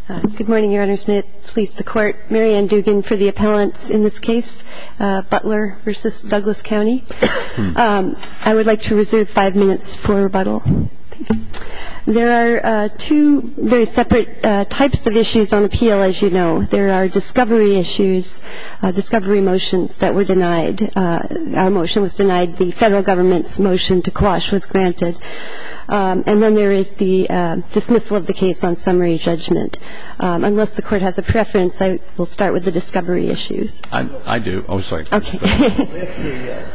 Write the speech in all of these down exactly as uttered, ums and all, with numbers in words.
Uh, good morning, Your Honors. May it please the Court. Mary Ann Dugan for the appellants in this case, uh, Butler versus Douglas County. Um, I would like to reserve five minutes for rebuttal. There are uh, two very separate uh, types of issues on appeal, as you know. There are discovery issues, uh, discovery motions that were denied. Uh, our motion was denied. The federal government's motion to quash was granted. Um, and then there is the uh, dismissal of the case on summary judgment. Um, unless the Court has a preference, I will start with the discovery issues. I, I do. Oh, sorry. Okay. if, the, uh,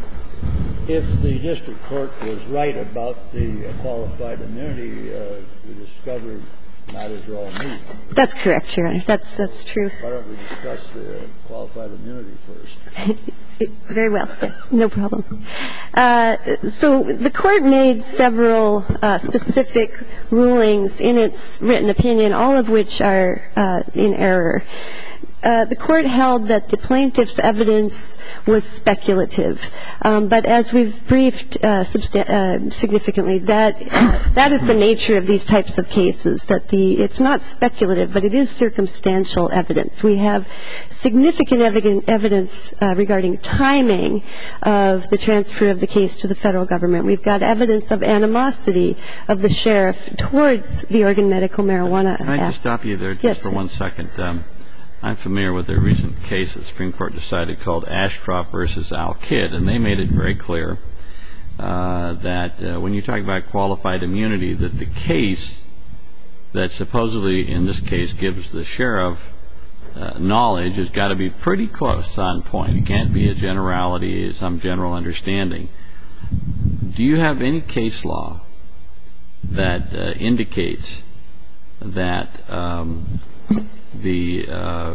if the district court was right about the uh, qualified immunity, uh, the discovery matters are all moot. That's correct, Your Honor. That's, that's true. Why don't we discuss the qualified immunity first? Very well, yes, no problem. Uh, so the Court made several uh, specific rulings in its written opinion, all of which are uh, in error. Uh, the Court held that the plaintiff's evidence was speculative, um, but as we've briefed uh, substan- uh, significantly, that uh, that is the nature of these types of cases. That the it's not speculative, but it is circumstantial evidence. We have significant evi- evidence uh, regarding timing of the transfer of the case to the federal government. We've got evidence of animosity of the sheriff towards the Oregon Medical Marijuana Act. Can I just stop you there just yes, for sir. one second? Um, I'm familiar with a recent case that the Supreme Court decided called Ashcroft versus Al-Kid, and they made it very clear uh, that uh, when you talk about qualified immunity, that the case that supposedly, in this case, gives the sheriff uh, knowledge has got to be pretty close on point. It can't be a generality, some general understanding. Do you have any case law that uh, indicates that um, the uh,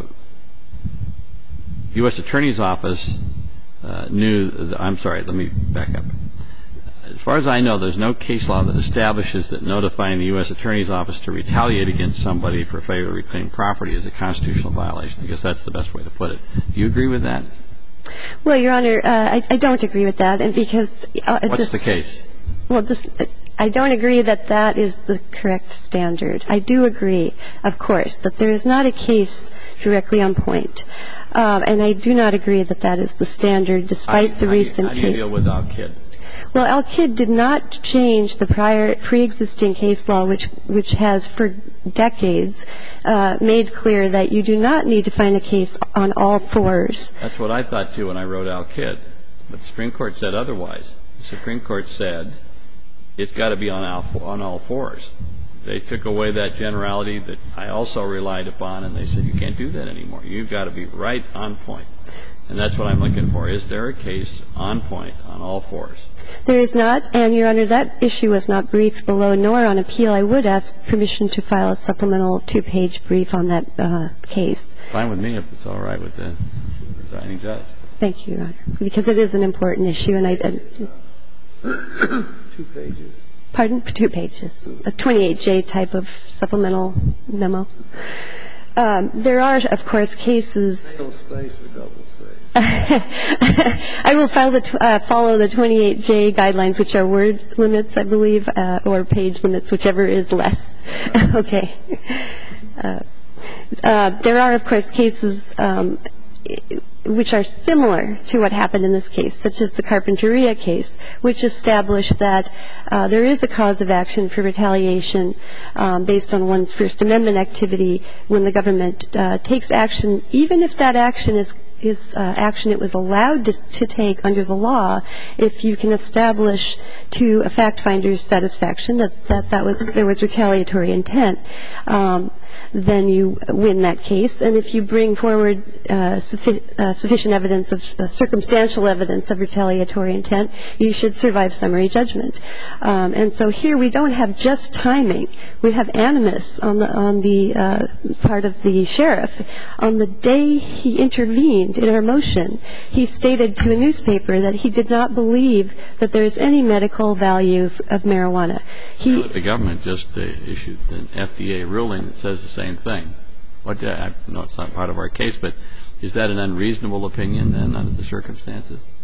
U S Attorney's Office uh, knew, th- I'm sorry, let me back up. As far as I know, there's no case law that establishes that notifying the U S Attorney's Office to retaliate against somebody for failure to reclaim property is a constitutional violation. I guess that's the best way to put it. Do you agree with that? Well, Your Honor, uh, I, I don't agree with that, and because uh, What's just, the case? Well, just, I don't agree that that is the correct standard. I do agree, of course, that there is not a case directly on point, uh, and I do not agree that that is the standard, despite how, the how recent case. How do you case. deal with Al-Kid? Well, Al-Kid did not change the prior pre-existing case law, which which has for decades uh, made clear that you do not need to find a case on all fours. That's what I thought, too, when I wrote Al-Kid. But the Supreme Court said otherwise. The Supreme Court said it's got to be on all, on all fours. They took away that generality that I also relied upon, and they said you can't do that anymore. You've got to be right on point. And that's what I'm looking for. Is there a case on point on all fours? There is not, and, Your Honor, that issue was not briefed below nor on appeal. I would ask permission to file a supplemental two-page brief on that uh, case. Fine with me if it's all right with the presiding judge. Thank you, Your Honor, because it is an important issue, and I... I Two pages. Pardon? Two pages. A twenty-eight J type of supplemental memo. Um, there are, of course, cases... Single space or double space? I will file the tw- uh, follow the twenty-eight J guidelines, which are word limits, I believe, uh, or page limits, whichever is less. Okay. Uh, uh, there are, of course, cases um, which are similar to what happened in this case, such as the Carpinteria case, which established that uh, there is a cause of action for retaliation um, based on one's First Amendment activity when the government uh, takes action, even if that action is is uh, action it was allowed to, to take under the law, if you can establish to a fact finder's satisfaction that, that, that was there was retaliatory intent, um, then you win that case. And if you bring forward uh, suffi- uh, sufficient evidence of uh, circumstantial evidence of retaliatory intent, you should survive summary judgment. Um, and so here we don't have just timing. We have animus on the on the uh, part of the sheriff. On the day he intervened in our motion, he stated to a newspaper that he did not believe that there is any medical value of, of marijuana. He, the government just uh, issued an F D A ruling that says the same thing. What, uh, I know it's not part of our case, but is that an unreasonable opinion then under the circumstances?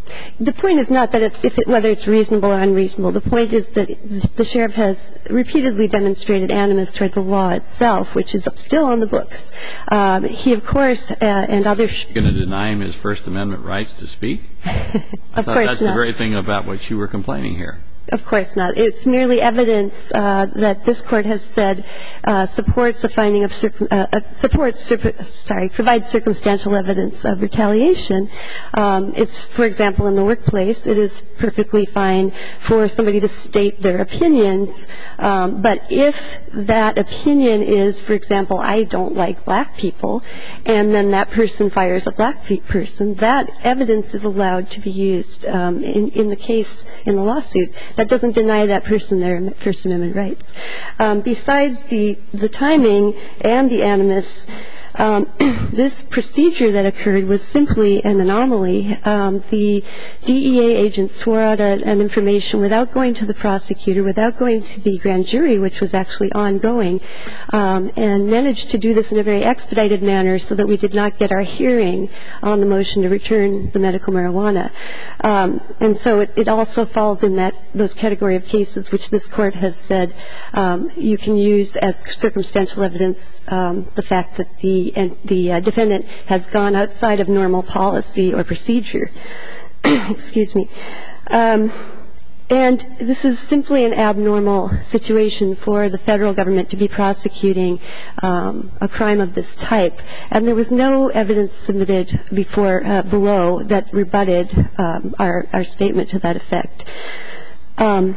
The point is not that if it, whether it's reasonable or unreasonable. The point is that the sheriff has repeatedly demonstrated animus toward the law itself, which is still on the books. Um, he, of course, uh, and others. You're going to deny him his First Amendment rights to speak? I Of thought course that's not. the very thing about what you were complaining here. Of course not. It's merely evidence uh, that this Court has said uh, supports a finding of circum- uh, uh, supports circ- sorry provides circumstantial evidence of retaliation. Um, it's, for example, in the workplace, it is perfectly fine for somebody to state their opinions. Um, but if that opinion is, for example, I don't like black people, and then that person fires a black pe- person, that evidence is allowed to be used um, in, in the case in the lawsuit. That doesn't deny that person their First Amendment rights. Um, besides the, the timing and the animus, um, this procedure that occurred was simply an anomaly. Um, the D E A agent swore out a, an information without going to the prosecutor, without going to the grand jury, which was actually ongoing, um, and managed to do this in a very expedited manner so that we did not get our hearing on the motion to return the medical marijuana. Um, and so it, it also falls in that those category of cases which this Court has said um, you can use as circumstantial evidence um, the fact that the and the uh, defendant has gone outside of normal policy or procedure. Excuse me. Um, and this is simply an abnormal situation for the federal government to be prosecuting um, a crime of this type. And there was no evidence submitted before uh, below that rebutted um, our, our statement to that effect. Um,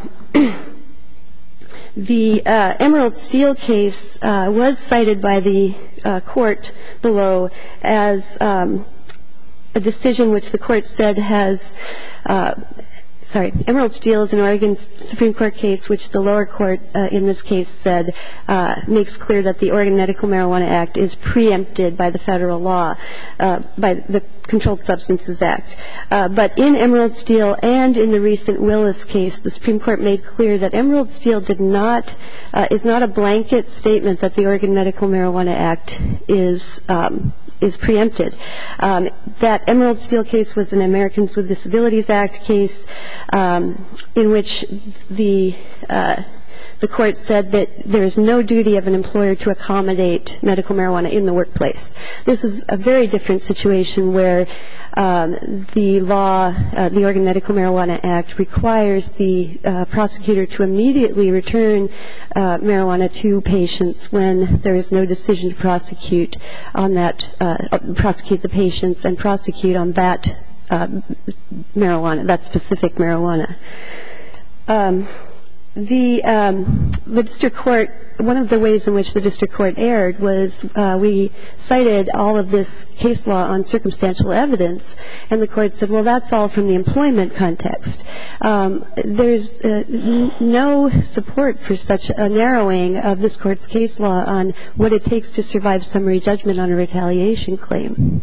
The uh, Emerald Steel case uh, was cited by the uh, court below as um, a decision which the court said has uh, sorry, Emerald Steel is an Oregon Supreme Court case which the lower court uh, in this case said uh, makes clear that the Oregon Medical Marijuana Act is preempted by the federal law, uh, by the Controlled Substances Act. Uh, but in Emerald Steel and in the recent Willis case, the Supreme Court made clear that Emerald Steel did not, uh, is not a blanket statement that the Oregon Medical Marijuana Act is um, is preempted. Um, that Emerald Steel case was an Americans with Disabilities Act case um, in which the uh, the court said that there is no duty of an employer to accommodate medical marijuana in the workplace. This is a very different situation where um, the law, uh, the Oregon Medical Marijuana Act, requires the uh, prosecutor to immediately return uh, marijuana to patients when there is no decision to prosecute on that, uh, prosecute the patients and prosecute on that uh, marijuana, that specific marijuana. Um, The, um, the district court, one of the ways in which the district court erred was uh, we cited all of this case law on circumstantial evidence, and the court said, well, that's all from the employment context. Um, there's uh, n- no support for such a narrowing of this court's case law on what it takes to survive summary judgment on a retaliation claim.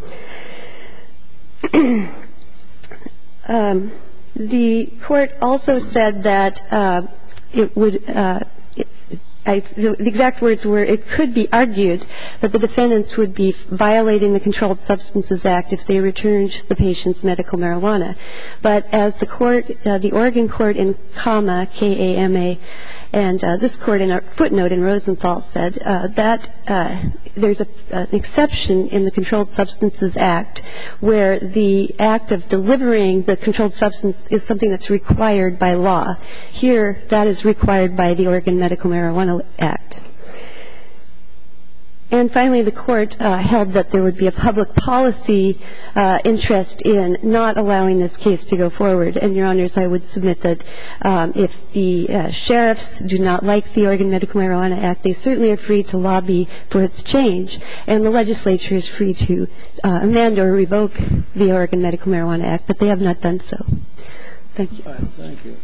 um, the court also said that uh, it would, uh, it, I, the exact words were, it could be argued that the defendants would be violating the Controlled Substances Act if they returned the patient's medical marijuana. But as the court, uh, the Oregon court in Kama, K A M A, and uh, this court in a footnote in Rosenthal said uh, that uh, there's a, an exception in the Controlled Substances Act where the act of delivering the controlled substance is something that's required by law. Here, that is required by the Oregon Medical Marijuana Act. And finally, the court uh, held that there would be a public policy uh, interest in not allowing this case to go forward. And, Your Honors, I would submit that um, if the uh, sheriffs do not like the Oregon Medical Marijuana Act, they certainly are free to lobby for its change, and the legislature is free to uh, amend or revoke the Oregon Medical Marijuana Act, but they have not done so. Thank you. All right, thank you.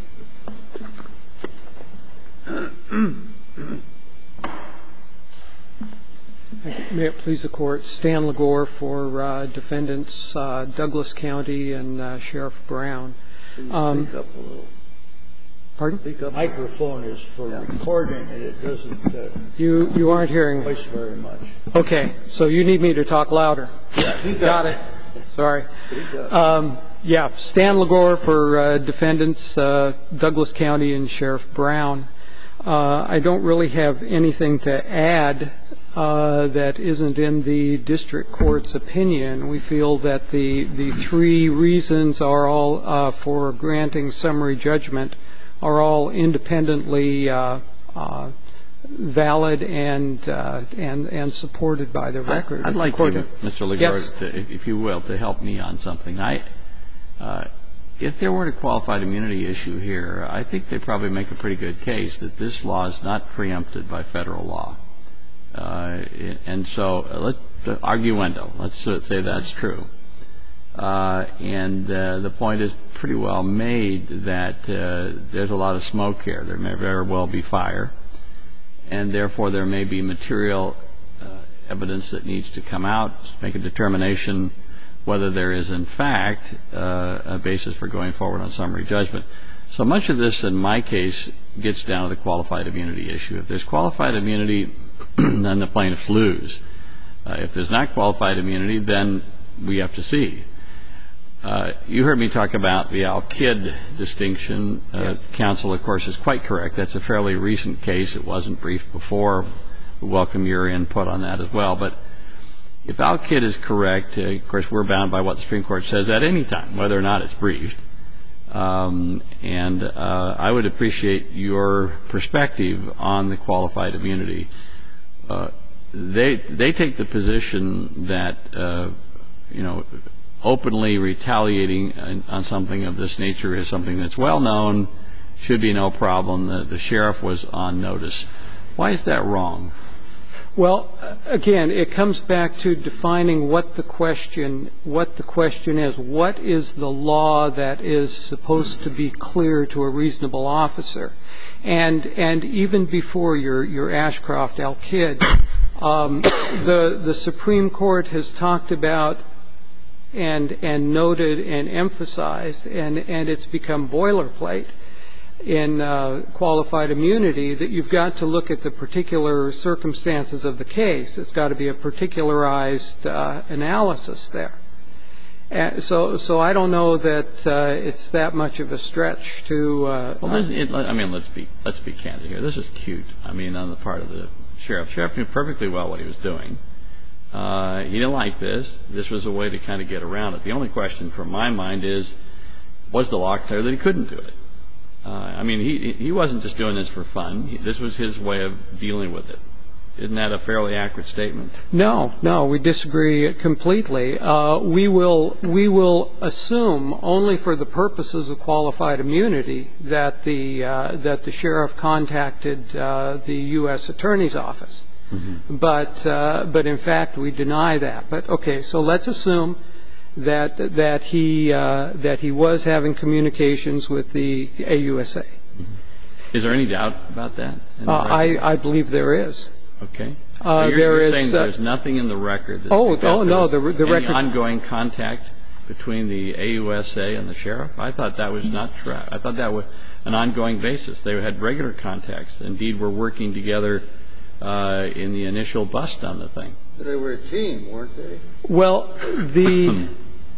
May it please the Court, Stan Legore for uh, defendants uh, Douglas County and uh, Sheriff Brown. Um, Speak up a little. Pardon? The microphone is for recording, and it doesn't uh, You you aren't hearing. voice very much. Okay, so you need me to talk louder. Yeah, Got it. Sorry. Um, Yeah, Stan Legore for uh, defendants, uh, Douglas County and Sheriff Brown. Uh, I don't really have anything to add uh, that isn't in the district court's opinion. We feel that the, the three reasons are all uh, for granting summary judgment are all independently uh, uh, valid and, uh, and and supported by the record. I'd like you, Mister Legore, yes. to, if you will, to help me on something. I, uh, if there weren't a qualified immunity issue here, I think they probably make a pretty good case that this law is not preempted by federal law. Uh, and so, uh, let, uh, arguendo, let's uh, say that's true. Uh, and uh, the point is pretty well made that uh, there's a lot of smoke here. There may very well be fire, and therefore there may be material uh, evidence that needs to come out, make a determination whether there is in fact uh, a basis for going forward on summary judgment. So much of this, in my case, gets down to the qualified immunity issue. If there's qualified immunity, then the plaintiffs lose. Uh, if there's not qualified immunity, then we have to see. Uh, you heard me talk about the Al-Kid distinction. Uh, yes. Counsel, of course, is quite correct. That's a fairly recent case. It wasn't briefed before. We welcome your input on that as well. But if Al-Kid is correct, uh, of course, we're bound by what the Supreme Court says at any time, whether or not it's briefed. Um, and uh, I would appreciate your perspective on the qualified immunity. Uh, they they take the position that, uh, you know, openly retaliating on something of this nature is something that's well known, should be no problem. The, the sheriff was on notice. Why is that wrong? Well, again, it comes back to defining what the question what the question is. What is the law that is supposed to be clear to a reasonable officer? And and even before your your Ashcroft Al-Kid, um, the the Supreme Court has talked about and and noted and emphasized, and and it's become boilerplate in uh, qualified immunity, that you've got to look at the particular circumstances of the case. It's got to be a particularized uh, analysis there. And so so I don't know that uh, it's that much of a stretch to. Uh, well, it, I mean, let's be let's be candid here. This is cute. I mean, on the part of the sheriff, sheriff knew perfectly well what he was doing. Uh, he didn't like this. This was a way to kind of get around it. The only question from my mind is, was the law clear that he couldn't do it? Uh, I mean, he he wasn't just doing this for fun. He, this was his way of dealing with it. Isn't that a fairly accurate statement? No, no, we disagree completely. Uh, we will we will assume only for the purposes of qualified immunity that the uh, that the sheriff contacted uh, the U S Attorney's Office. Mm-hmm. But uh, but in fact we deny that. But okay, so let's assume that that he uh, that he was having communications with the A U S A. Mm-hmm. Is there any doubt about that? Uh, I I believe there is. Okay. Uh, so you're, there you're is. saying Uh, there's nothing in the record that oh oh no the the any record ongoing contact between the A U S A and the sheriff? I thought that was not true. I thought that was an ongoing basis. They had regular contacts. Indeed, were working together uh, in the initial bust on the thing. They were a team, weren't they? Well, the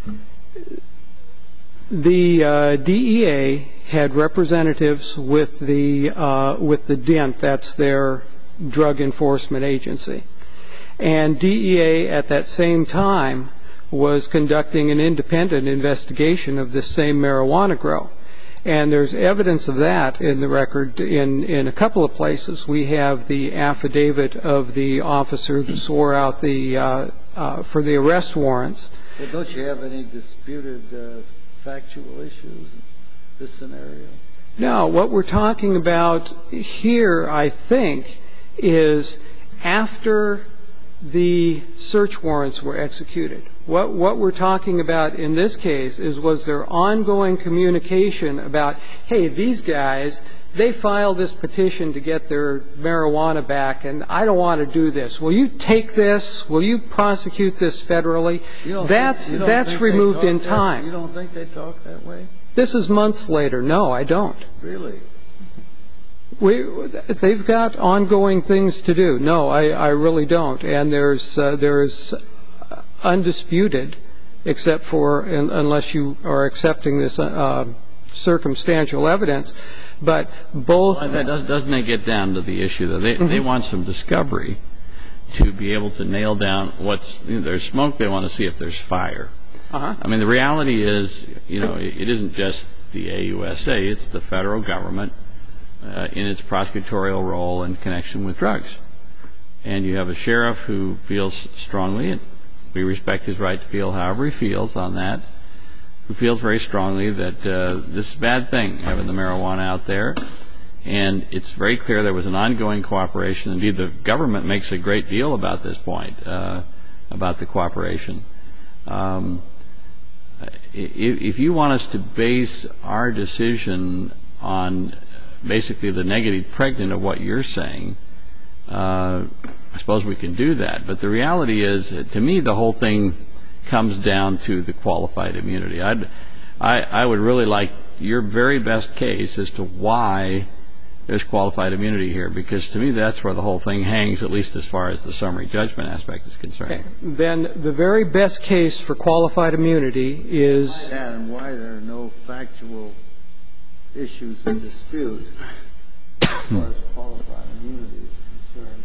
the uh, D E A had representatives with the uh, with the D E N T. That's their drug enforcement agency, and D E A at that same time was conducting an independent investigation of this same marijuana grow. And there's evidence of that in the record in, in a couple of places. We have the affidavit of the officer that swore out the uh, uh, for the arrest warrants. Well, don't you have any disputed uh, factual issues in this scenario? No, what we're talking about here, I think, is after the search warrants were executed. What, what we're talking about in this case is, was there ongoing communication about, hey, these guys, they filed this petition to get their marijuana back, and I don't want to do this. Will you take this? Will you prosecute this federally? That's, think, that's removed in that, time. You don't think they talk that way? This is months later. No, I don't. Really? We, they've got ongoing things to do. No, I, I really don't. And there's uh, there's undisputed except for unless you are accepting this uh, circumstantial evidence. But both well, that does, doesn't it get down to the issue that they, mm-hmm. they want some discovery to be able to nail down what's you know, there's smoke. They want to see if there's fire. Uh-huh. I mean, the reality is, you know, it, it isn't just the A U S A. It's the federal government uh, in its prosecutorial role in connection with drugs. And you have a sheriff who feels strongly, and we respect his right to feel however he feels on that, who feels very strongly that uh, this is a bad thing, having the marijuana out there. And it's very clear there was an ongoing cooperation. Indeed, the government makes a great deal about this point, uh, about the cooperation. Um, if, if you want us to base our decision on basically the negative pregnant of what you're saying, uh, I suppose we can do that. But the reality is, to me, the whole thing comes down to the qualified immunity. I'd, I, I would really like your very best case as to why there's qualified immunity here, because to me that's where the whole thing hangs, at least as far as the summary judgment aspect is concerned. Okay. Then the very best case for qualified immunity is... And why there are no factual issues in dispute as far as qualified immunity is concerned.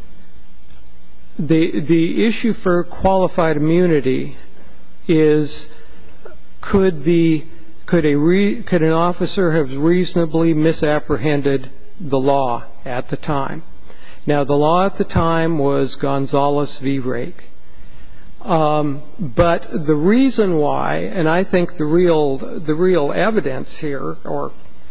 The, the issue for qualified immunity is could the could a re, could an officer have reasonably misapprehended the law at the time? Now, the law at the time was Gonzales v. Rake. Um, but the reason why, and I think the real the real evidence here, or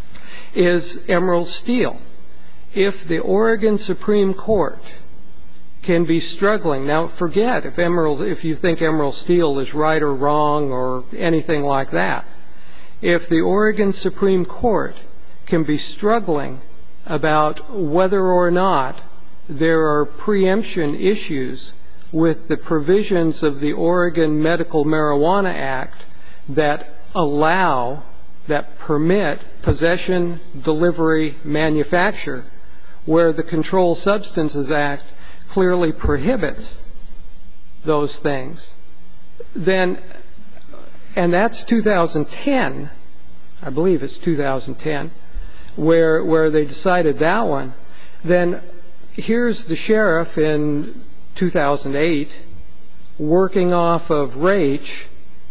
is Emerald Steel. If the Oregon Supreme Court can be struggling, now forget if Emerald, if you think Emerald Steel is right or wrong or anything like that. If the Oregon Supreme Court can be struggling about whether or not there are preemption issues with the provisions of the Oregon Medical Marijuana Act that allow, that permit possession, delivery, manufacture, where the Controlled Substances Act clearly prohibits those things, then, and that's two thousand ten, I believe it's two thousand ten, where where they decided that one, then here's the sheriff in two thousand eight working off of Raich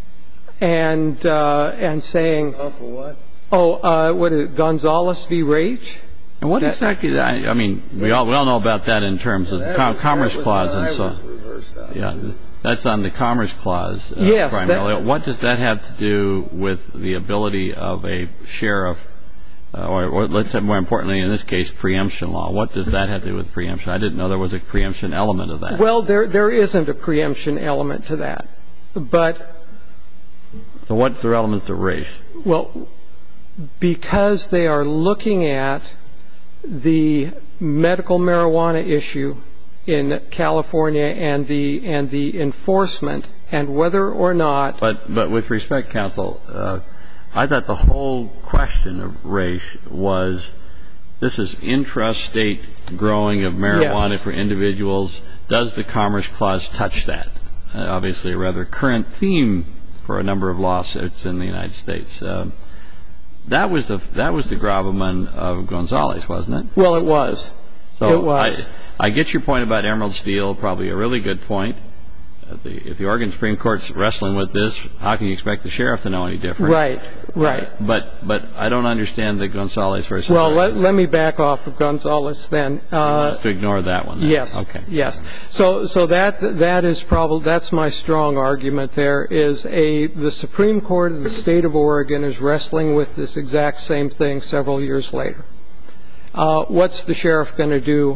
and uh, and saying, off of what? Oh, uh, what is it, Gonzales v. Raich? And what that, exactly? I, I mean, we all we all know about that in terms of the com- was, Commerce Clause and so. Yeah, that's on the Commerce Clause. Uh, yes. Primarily. That, what does that have to do with the ability of a sheriff, uh, or, or let's say more importantly in this case, preemption law? What does that have to do with preemption? I didn't know there was a preemption element of that. Well, there there isn't a preemption element to that, but. So what's the relevance to Raich? Well, because they are looking at the medical marijuana issue in California and the and the enforcement and whether or not. But but with respect, counsel, uh, I thought the whole question of Raich was this is intrastate growing of marijuana yes. for individuals. Does the Commerce Clause touch that? Uh, obviously, a rather current theme for a number of lawsuits in the United States. Uh, That was the that was the gravamen of Gonzales, wasn't it? Well, it was. So it was. I, I get your point about Emerald Steel, probably a really good point. Uh, the, if the Oregon Supreme Court's wrestling with this, how can you expect the sheriff to know any different? Right, right. Uh, but but I don't understand the Gonzales versus. Well, let, let me back off of Gonzales then. Uh, to ignore that one. Then. Yes. Okay. Yes. So so that that is probably that's my strong argument. There is a the Supreme Court of the state of Oregon is wrestling with this exact same thing several years later. Uh, what's the sheriff going to do?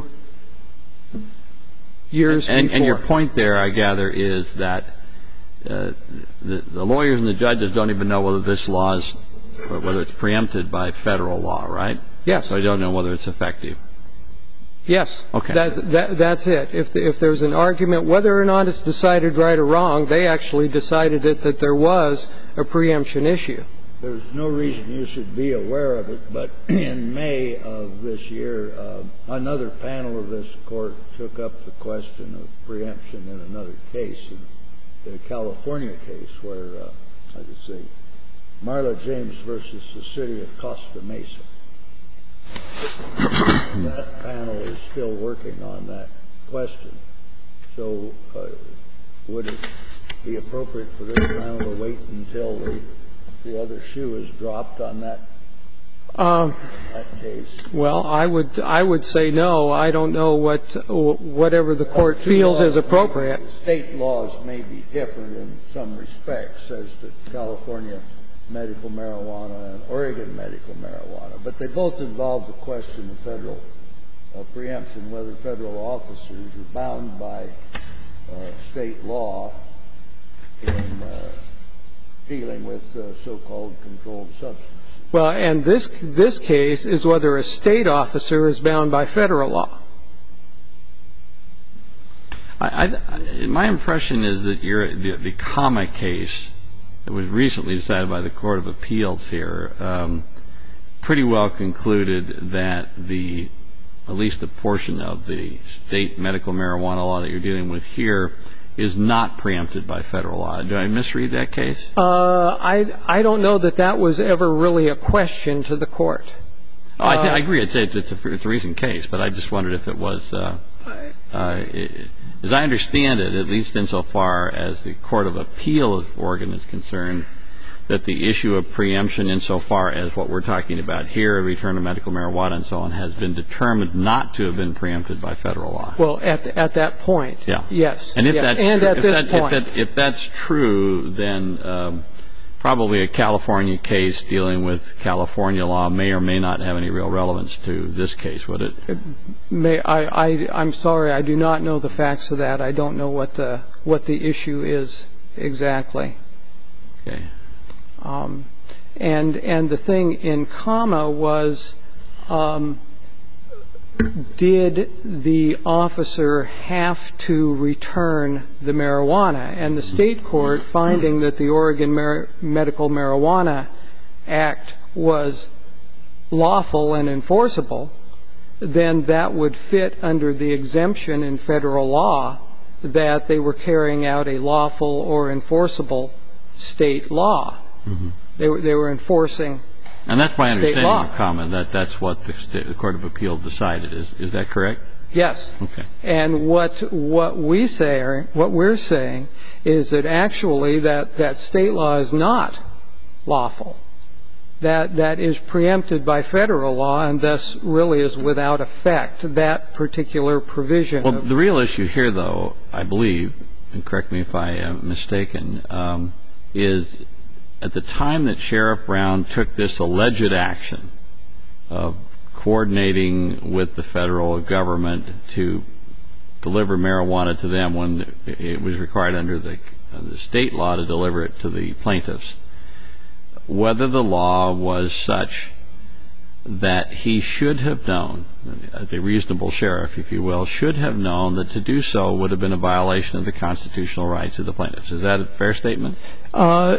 Years and, before. And your point there, I gather, is that uh, the, the lawyers and the judges don't even know whether this law is, or whether it's preempted by federal law, right? Yes. So they don't know whether it's effective. Yes. Okay. That, that, that's it. If, the, if there's an argument, whether or not it's decided right or wrong, they actually decided it that there was a preemption issue. There's no reason you should be aware of it, but in May of this year, uh, another panel of this court took up the question of preemption in another case. And the California case where, uh, let's see, Marla James versus the city of Costa Mesa. That panel is still working on that question. So uh, would it be appropriate for this panel to wait until the, the other shoe is dropped on that, Um, in that case? Well, I would I would say no. I don't know what whatever the court feels is appropriate. State laws may be different in some respects as to California medical marijuana and Oregon medical marijuana, but they both involve the question of federal uh, preemption, whether federal officers are bound by uh, state law in uh, dealing with uh, so-called controlled substances. Well, and this this case is whether a state officer is bound by federal law. I, I, my impression is that you're, the, the Kama case that was recently decided by the Court of Appeals here um, pretty well concluded that the, at least a portion of the state medical marijuana law that you're dealing with here is not preempted by federal law. Do I misread that case? Uh, I I don't know that that was ever really a question to the court. Oh, I, th- I agree. It's, it's, it's, a, it's a recent case, but I just wondered if it was, uh, uh, it, as I understand it, at least insofar as the Court of Appeal of Oregon is concerned, that the issue of preemption insofar as what we're talking about here, return of medical marijuana and so on, has been determined not to have been preempted by federal law. Well, at the, at that point, yeah. yes. And if yes. that's and true, at if, this that, point. if, that, if that's true, then um, probably a California case dealing with California law may or may not have any real relevance to this case, would it? it may, I, I, I'm sorry, I do not know the facts of that. I don't know what the what the issue is exactly. Okay. Um, and and the thing in Kama was, um, did the officer have to return the marijuana? And the state court, finding that the Oregon Mar- Medical Marijuana Act was lawful and enforceable, then that would fit under the exemption in federal law that they were carrying out a lawful or enforceable state law. Mm-hmm. They were they were enforcing state law. And that's my understanding of Kama, that that's what the, state, the Court of Appeal decided. Is is that correct? Yes. Okay. And what what we say, what we're saying, is that actually that, that state law is not lawful. That that is preempted by federal law and thus really is without effect, that particular provision. Well, the real issue here, though, I believe, and correct me if I am mistaken, um, is at the time that Sheriff Brown took this alleged action of coordinating with the federal government to deliver marijuana to them when it was required under the, uh, the state law to deliver it to the plaintiffs, whether the law was such that he should have known, the reasonable sheriff, if you will, should have known that to do so would have been a violation of the constitutional rights of the plaintiffs. Is that a fair statement? Uh,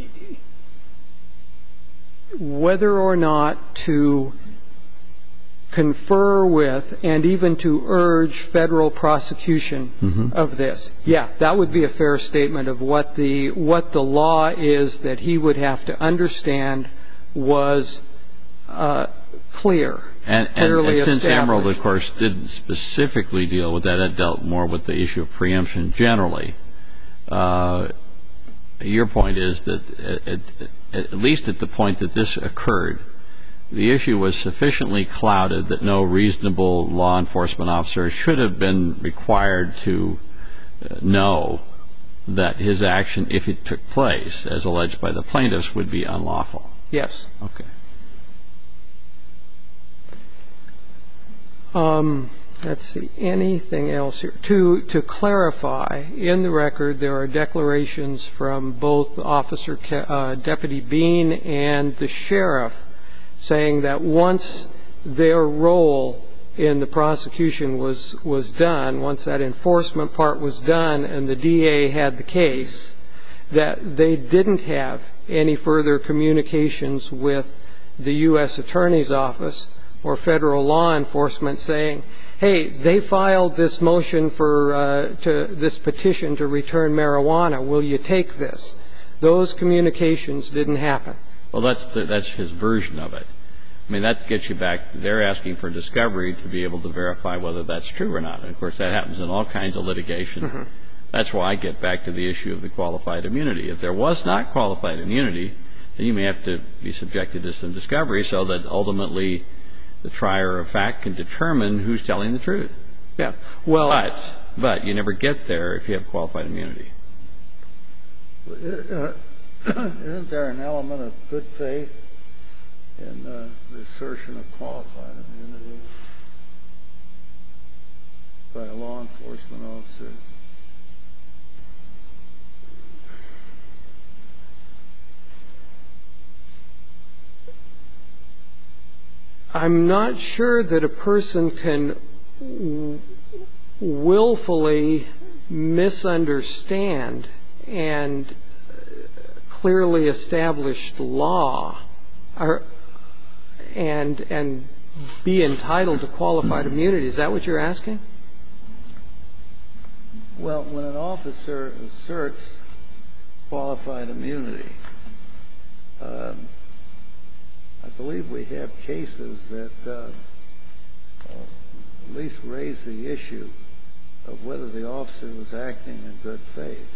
whether or not to confer with and even to urge federal prosecution mm-hmm. of this, yeah, that would be a fair statement of what the what the law is that he would have to understand was uh, clear, and, clearly and, and since Emerald, of course, didn't specifically deal with that, it dealt more with the issue of preemption generally. Uh, your point is that at, at, at least at the point that this occurred, the issue was sufficiently clouded that no reasonable law enforcement officer should have been required to know that his action, if it took place, as alleged by the plaintiffs, would be unlawful. Yes. Okay. Um, let's see. Anything else here? To to clarify, in the record there are declarations from both Officer uh, Deputy Bean and the sheriff saying that once their role in the prosecution was was done, once that enforcement part was done and the D A had the case, that they didn't have any further communications with the U S Attorney's Office or federal law enforcement saying, hey, they filed this motion for uh, to this petition to return marijuana. Will you take this? Those communications didn't happen. Well, that's the, that's his version of it. I mean, that gets you back. They're asking for discovery to be able to verify whether that's true or not. And, of course, that happens in all kinds of litigation. Mm-hmm. That's why I get back to the issue of the qualified immunity. If there was not qualified immunity, then you may have to be subjected to some discovery so that ultimately the trier of fact can determine who's telling the truth. Yeah. Well, but, but you never get there if you have qualified immunity. Isn't there an element of good faith in uh, the assertion of qualified immunity by a law enforcement officer? I'm not sure that a person can w- willfully misunderstand and clearly established law are, and and be entitled to qualified immunity. Is that what you're asking? Well, when an officer asserts qualified immunity, um, I believe we have cases that uh, at least raise the issue of whether the officer was acting in good faith.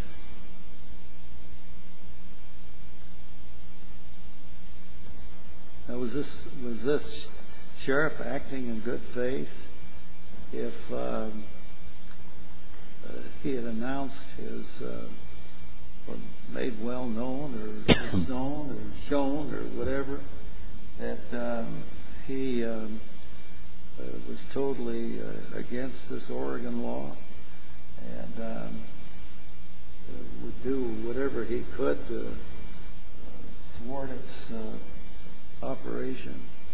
Now, was this was this sheriff acting in good faith if um, uh, he had announced his uh, or made well known or known or shown or whatever that um, he um, uh, was totally uh, against this Oregon law and um, uh, would do whatever he could to thwart its uh, operation?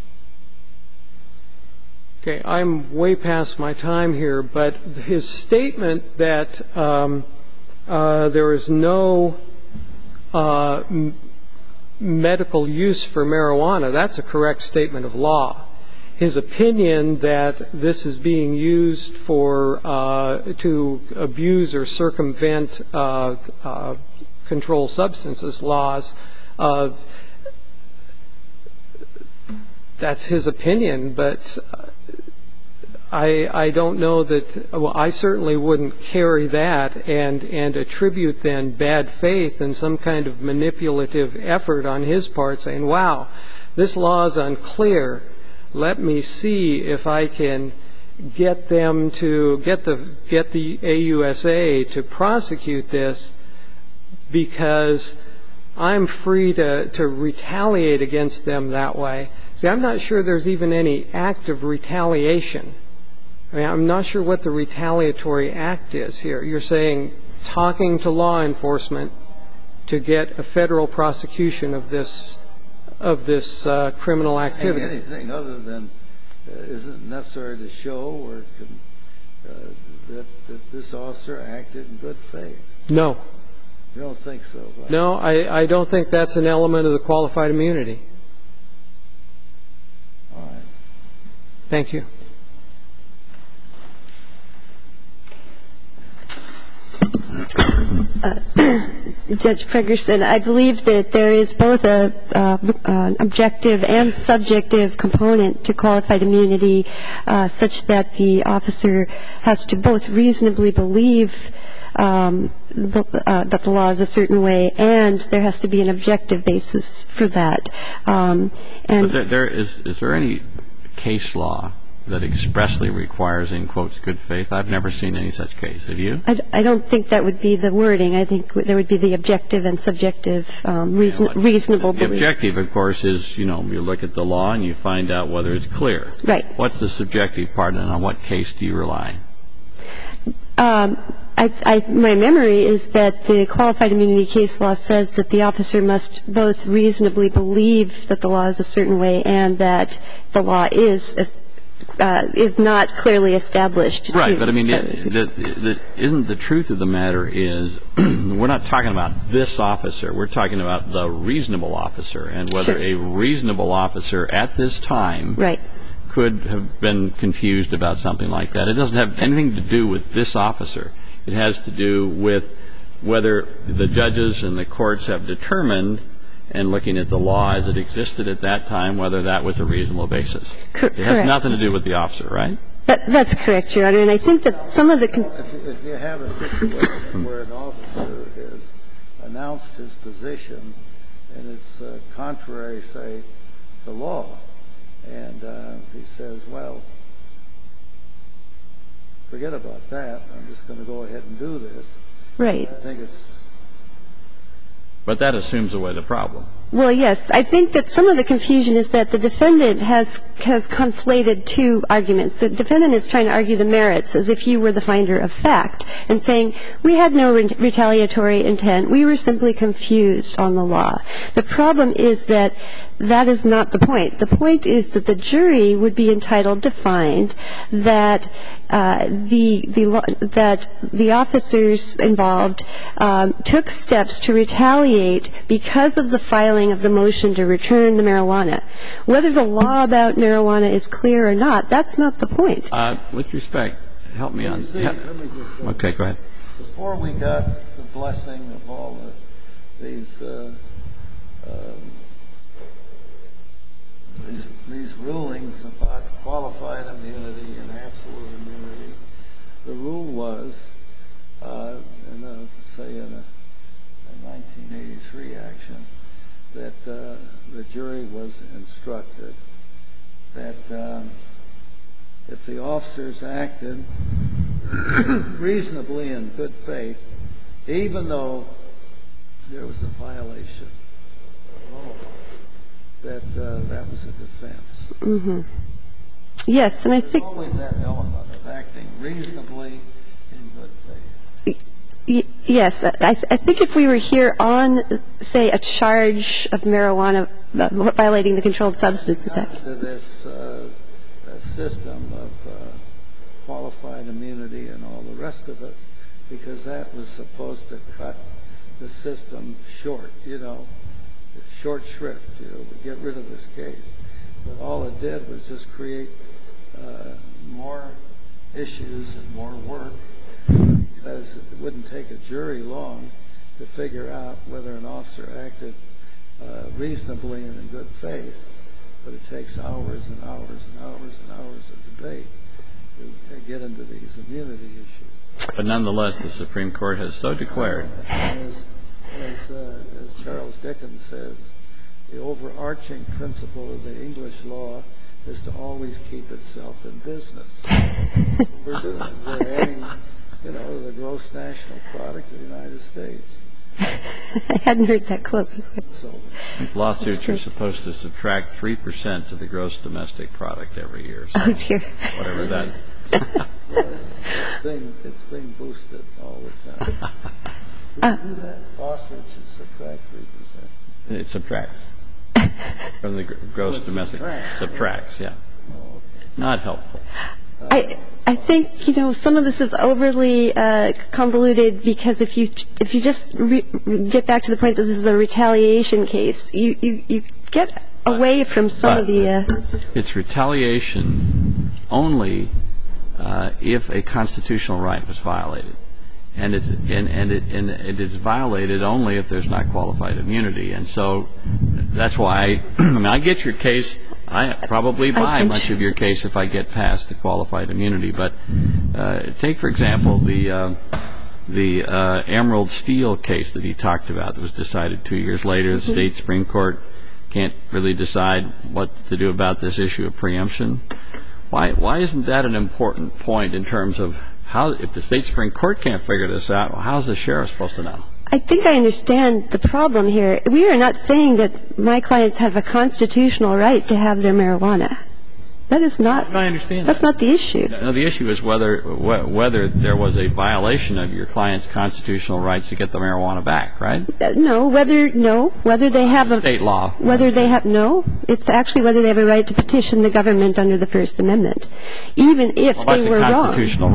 Okay, I'm way past my time here, but his statement that um, uh, there is no uh, m- medical use for marijuana, that's a correct statement of law. His opinion that this is being used for uh, to abuse or circumvent uh, uh, controlled substances laws, uh, that's his opinion, but I, I don't know that, well, I certainly wouldn't carry that and, and attribute then bad faith and some kind of manipulative effort on his part saying, wow, this law is unclear. Let me see if I can get them to, get the, get the A U S A to prosecute this because I'm free to, to retaliate against them that way. See, I'm not sure there's even any act of retaliation. I mean, I'm not sure what the retaliatory act is here. You're saying talking to law enforcement to get a federal prosecution of this of this uh, criminal activity. Anything other than uh, isn't necessary to show or can, uh, that, that this officer acted in good faith? No. You don't think so? Right? No, I, I don't think that's an element of the qualified immunity. All right. Thank you. Uh, Judge Pregerson, I believe that there is both a uh, uh, objective and subjective component to qualified immunity, uh, such that the officer has to both reasonably believe um, the, uh, that the law is a certain way, and there has to be an objective basis for that. Um, and there, there is, is there any case law that expressly requires, in quotes, good faith? I've never seen any such case. Have you? I, I don't think that would be the wording. I think there would be the objective and subjective um, reason, yeah, reasonable the belief. The objective, of course, is, you know, you look at the law and you find out whether it's clear. Right. What's the subjective part, and on what case do you rely? Um, I, I, my memory is that the qualified immunity case law says that the officer must both reasonably believe that the law is a certain way and that the law is uh, is not clearly established. Right, to, but I mean, so, it, the, the, isn't the truth of the matter is we're not talking about this officer. We're talking about the reasonable officer and whether sure. a reasonable officer at this time right. could have been confused about something like that. It doesn't have anything to do with this officer. It has to do with whether the judges and the courts have determined, and looking at the law as it existed at that time, whether that was a reasonable basis. Correct. It has nothing to do with the officer, right? That, that's correct, Your Honor. And I think that some of the con- If, if you have a situation where an officer has announced his position and it's uh, contrary, say, to law, and uh, he says, well, forget about that, I'm just going to go ahead and do this. Right. I think it's... But that assumes away the problem. Well, yes. I think that some of the confusion is that the defendant has has conflated two arguments. The defendant is trying to argue the merits as if you were the finder of fact and saying we had no re- retaliatory intent. We were simply confused on the law. The problem is that that is not the point. The point is that the jury would be entitled to find that uh, the the that the officers involved um, took steps to retaliate because of the filing of the motion to return the marijuana. Whether the law about marijuana is clear or not, that's not the point. Uh, with respect, help me on. See, let me just say, okay, go ahead. before we got the blessing of all the, these, uh, um, these these rulings about qualified immunity and absolute immunity, the rule was, uh, in a, say in a, a nineteen eighty-three action, that uh, the jury was instructed that um, if the officers acted reasonably in good faith, even though there was a violation of law, that uh, that was a defense. Mm-hmm. Yes, and I There's think always that element of acting reasonably in good faith. Y- Yes. I, th- I think if we were here on, say, a charge of marijuana uh, violating the Controlled Substances Act. To this uh, uh, system of uh, qualified immunity and all the rest of it, because that was supposed to cut the system short, you know, short shrift, you know, to get rid of this case. But all it did was just create uh, more issues and more work, because it wouldn't take a jury long to figure out whether an officer acted uh, reasonably and in good faith, but it takes hours and hours and hours and hours of debate to get into these immunity issues. But nonetheless, the Supreme Court has so declared. As, as, uh, as Charles Dickens says, the overarching principle of the English law is to always keep itself in business. We're doing it. We're adding, you know, the gross national product of the United States. I hadn't heard that quote before. So, Lawsuits are supposed to subtract three percent of the gross domestic product every year. So Oh, dear. whatever that. well, it's, being, it's being boosted all the time. Did you do that? Lawsuits should subtract three percent. It subtracts from the gr- gross Well, it domestic. subtracts. Subtracts, yeah. Oh, okay. Not helpful. I I think, you know, some of this is overly uh, convoluted because if you if you just re- get back to the point that this is a retaliation case, you, you, you get away from some But of the... Uh, it's retaliation only uh, if a constitutional right was violated. And it's and, and it and it is violated only if there's not qualified immunity. And so that's why I, I mean I get your case. I probably buy much of your case if I get past the qualified immunity. But uh, take for example the uh, the uh, Emerald Steel case that he talked about that was decided two years later. The state Supreme Court can't really decide what to do about this issue of preemption. Why why isn't that an important point in terms of how, if the state Supreme Court can't figure this out, well, how's the sheriff supposed to know? I think I understand the problem here. We are not saying that my clients have a constitutional right to have their marijuana. That is not. I understand That's that. not the issue. No, the issue is whether wh- whether there was a violation of your client's constitutional rights to get the marijuana back, right? Uh, no, whether no, whether they have a State law. Whether they have no, it's actually whether they have a right to petition the government under the First Amendment, even if Well, they that's were a wrong. constitutional right.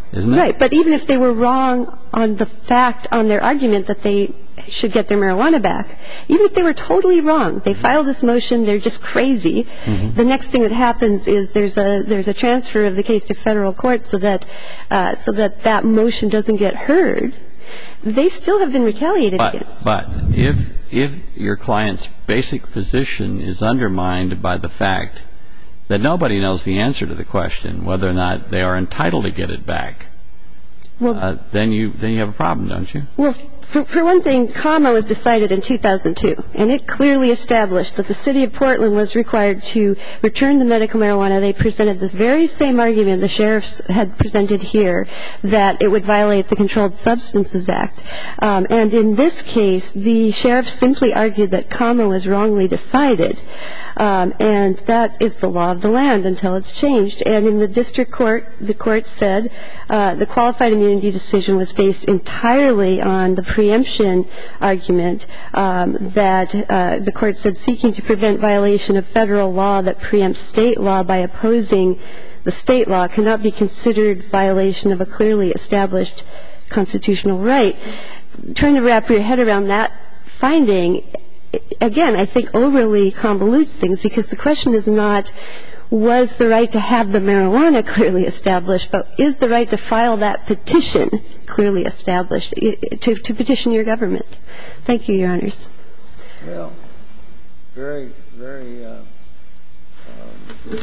isn't it? Right. But even if they were wrong on the fact, on their argument that they should get their marijuana back, even if they were totally wrong, they filed this motion, they're just crazy, mm-hmm. the next thing that happens is there's a there's a transfer of the case to federal court so that uh, so that that motion doesn't get heard, they still have been retaliated but, against. But if if your client's basic position is undermined by the fact that nobody knows the answer to the question whether or not they are entitled to get it back, well, uh, then you then you have a problem, don't you? Well, for, for one thing, CAMA was decided in two thousand two, and it clearly established that the city of Portland was required to return the medical marijuana. They presented the very same argument the sheriffs had presented here, that it would violate the Controlled Substances Act. Um, and in this case, the sheriff simply argued that CAMA was wrongly decided, um, and that is the law of the land until it's changed. And in the district court, the court said uh, the qualified immunity decision was based entirely on the preemption argument um, that uh, the court said seeking to prevent violation of federal law that preempts state law by opposing the state law cannot be considered violation of a clearly established constitutional right. Trying to wrap your head around that finding, again, I think overly convolutes things, because the question is not was the right to have the marijuana clearly established, but is the right to file that petition clearly established, to, to petition your government? Thank you, Your Honors. Well, very, very uh, um,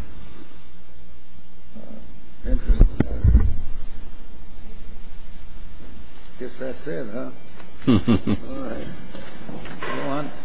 uh, interesting. Guess that's it, huh? All right. Go on.